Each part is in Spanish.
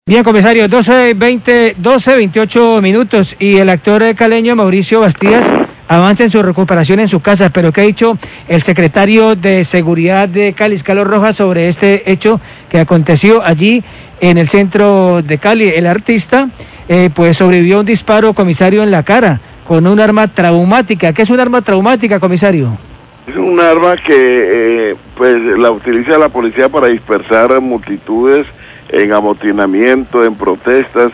Bien, comisario, 12:28 minutos y el actor caleño Mauricio Bastías avanza en su recuperación en su casa, pero ¿qué ha dicho el secretario de Seguridad de Cali, Carlos Rojas, sobre este hecho que aconteció allí en el centro de Cali? El artista pues sobrevivió a un disparo, comisario, en la cara con un arma traumática. ¿Qué es un arma traumática, comisario? Es un arma que pues la utiliza la policía para dispersar multitudes en amotinamiento, en protestas,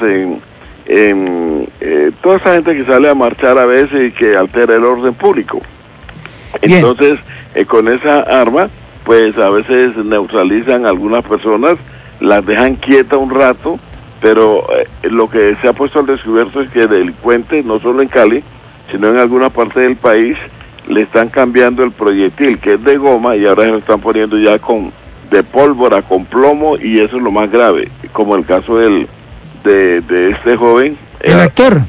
en toda esa gente que sale a marchar a veces y que altera el orden público. Bien. Entonces, con esa arma, pues a veces neutralizan a algunas personas, las dejan quietas un rato, pero lo que se ha puesto al descubierto es que delincuentes, no solo en Cali, sino en alguna parte del país, le están cambiando el proyectil, que es de goma, y ahora se lo están poniendo ya de pólvora, con plomo, y eso es lo más grave, como el caso de este joven, el actor,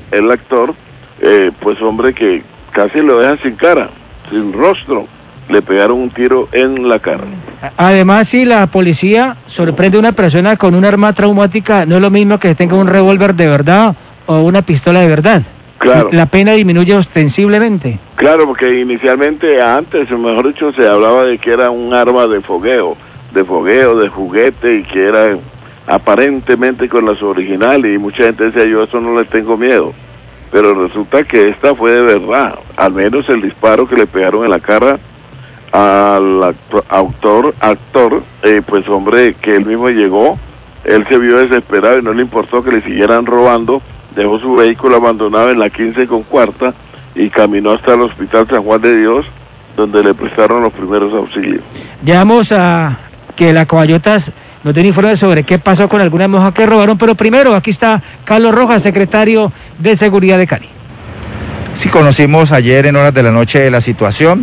pues hombre, que casi lo dejan sin cara, sin rostro, le pegaron un tiro en la cara. Además, si la policía sorprende a una persona con un arma traumática, no es lo mismo que tenga un revólver de verdad o una pistola de verdad. Claro. La pena disminuye ostensiblemente. Claro, porque inicialmente, antes, o mejor dicho, se hablaba de que era un arma de fogueo, de juguete, y que era aparentemente con las originales, y mucha gente decía, yo a eso no le tengo miedo, pero resulta que esta fue de verdad, al menos el disparo que le pegaron en la cara al actor, pues hombre, que él mismo llegó, él se vio desesperado y no le importó que le siguieran robando, dejó su vehículo abandonado en la 15 con cuarta y caminó hasta el Hospital San Juan de Dios, donde le prestaron los primeros auxilios. Llegamos a que la Caballotas nos den informes sobre qué pasó con algunas monjas que robaron, pero primero aquí está Carlos Rojas, secretario de Seguridad de Cali. Sí, conocimos ayer en horas de la noche la situación.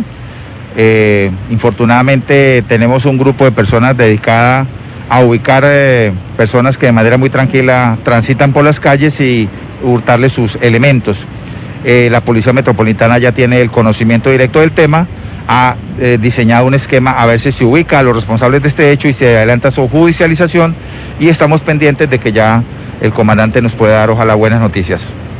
Infortunadamente tenemos un grupo de personas dedicada a ubicar personas que de manera muy tranquila transitan por las calles y hurtarles sus elementos. La Policía Metropolitana ya tiene el conocimiento directo del tema, ha diseñado un esquema a ver si se ubica a los responsables de este hecho y se adelanta su judicialización, y estamos pendientes de que ya el comandante nos pueda dar, ojalá, buenas noticias.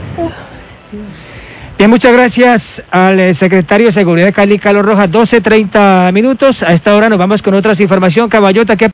Bien, muchas gracias al secretario de Seguridad de Cali, Carlos Rojas. 12:30 minutos. A esta hora nos vamos con otras información. Caballota, ¿qué